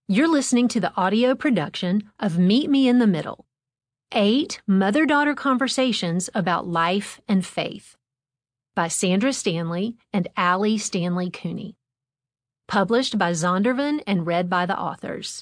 You're listening to the audio production of Meet Me in the Middle, 8 mother-daughter conversations about life and faith by Sandra Stanley and Allie Stanley Cooney. Published by Zondervan and read by the authors.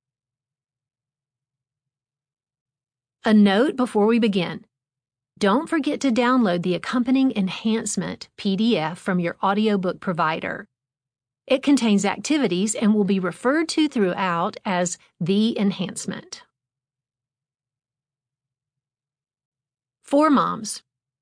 A note before we begin. Don't forget to download the accompanying enhancement PDF from your audiobook provider. It contains activities and will be referred to throughout as the enhancement. For moms.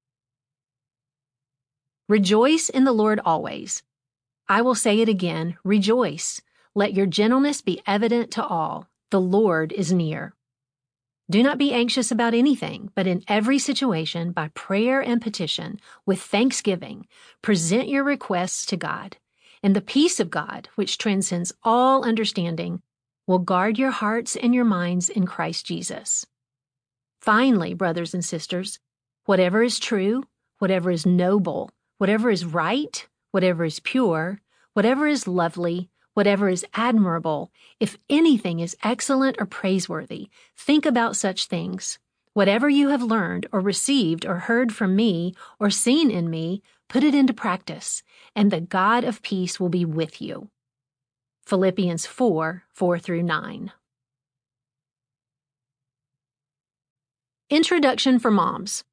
Rejoice in the Lord always. I will say it again, rejoice. Let your gentleness be evident to all. The Lord is near. Do not be anxious about anything, but in every situation, by prayer and petition, with thanksgiving, present your requests to God. And the peace of God, which transcends all understanding, will guard your hearts and your minds in Christ Jesus. Finally, brothers and sisters, whatever is true, whatever is noble, whatever is right, whatever is pure, whatever is lovely, whatever is admirable, if anything is excellent or praiseworthy, think about such things. Whatever you have learned or received or heard from me or seen in me, put it into practice, and the God of peace will be with you. Philippians 4:4-9. Introduction for Moms.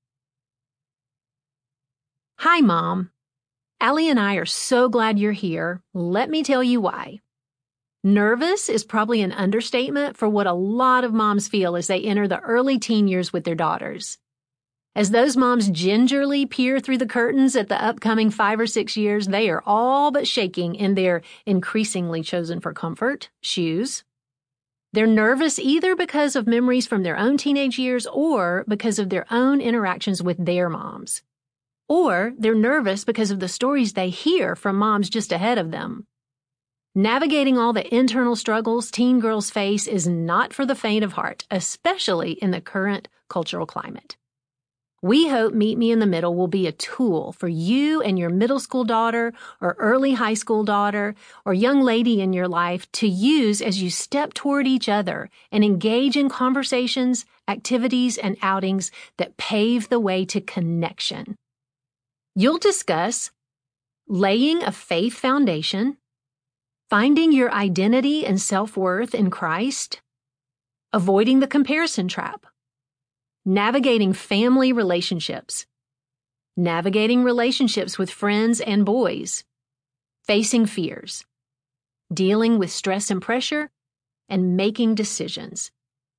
Hi, Mom. Allie and I are so glad you're here. Let me tell you why. Nervous is probably an understatement for what a lot of moms feel as they enter the early teen years with their daughters. As those moms gingerly peer through the curtains at the upcoming 5 or 6 years, they are all but shaking in their increasingly chosen for comfort shoes. They're nervous either because of memories from their own teenage years or because of their own interactions with their moms. Or they're nervous because of the stories they hear from moms just ahead of them. Navigating all the internal struggles teen girls face is not for the faint of heart, especially in the current cultural climate. We hope Meet Me in the Middle will be a tool for you and your middle school daughter or early high school daughter or young lady in your life to use as you step toward each other and engage in conversations, activities, and outings that pave the way to connection. You'll discuss laying a faith foundation, finding your identity and self-worth in Christ, avoiding the comparison trap, navigating family relationships, navigating relationships with friends and boys, facing fears, dealing with stress and pressure, and making decisions.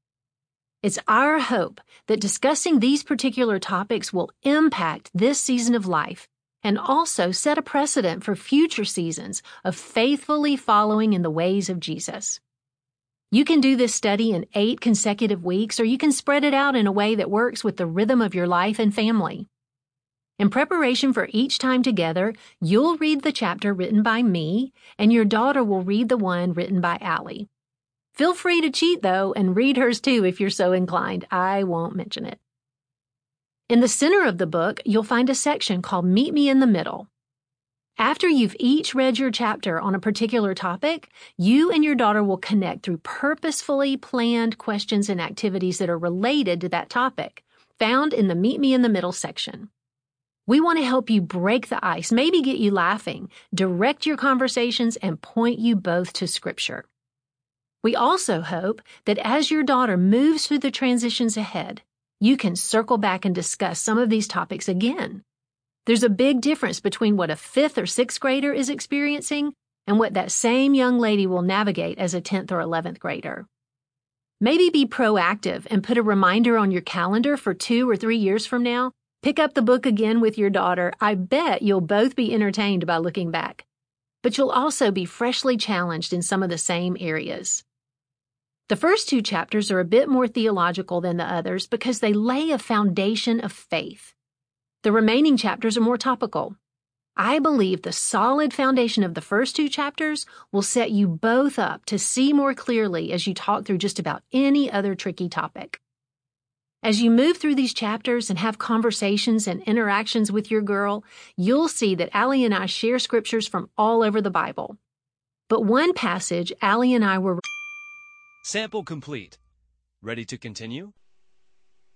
It's our hope that discussing these particular topics will impact this season of life and also set a precedent for future seasons of faithfully following in the ways of Jesus. You can do this study in 8 consecutive weeks, or you can spread it out in a way that works with the rhythm of your life and family. In preparation for each time together, you'll read the chapter written by me, and your daughter will read the one written by Allie. Feel free to cheat, though, and read hers too if you're so inclined. I won't mention it. In the center of the book, you'll find a section called Meet Me in the Middle. After you've each read your chapter on a particular topic, you and your daughter will connect through purposefully planned questions and activities that are related to that topic, found in the Meet Me in the Middle section. We want to help you break the ice, maybe get you laughing, direct your conversations, and point you both to Scripture. We also hope that as your daughter moves through the transitions ahead, you can circle back and discuss some of these topics again. There's a big difference between what a 5th or 6th grader is experiencing and what that same young lady will navigate as a 10th or 11th grader. Maybe be proactive and put a reminder on your calendar for 2 or 3 years from now. Pick up the book again with your daughter. I bet you'll both be entertained by looking back. But you'll also be freshly challenged in some of the same areas. The first 2 chapters are a bit more theological than the others because they lay a foundation of faith. The remaining chapters are more topical. I believe the solid foundation of the first 2 chapters will set you both up to see more clearly as you talk through just about any other tricky topic. As you move through these chapters and have conversations and interactions with your girl, you'll see that Allie and I share scriptures from all over the Bible. But one passage Allie and I were Sample complete. Ready to continue?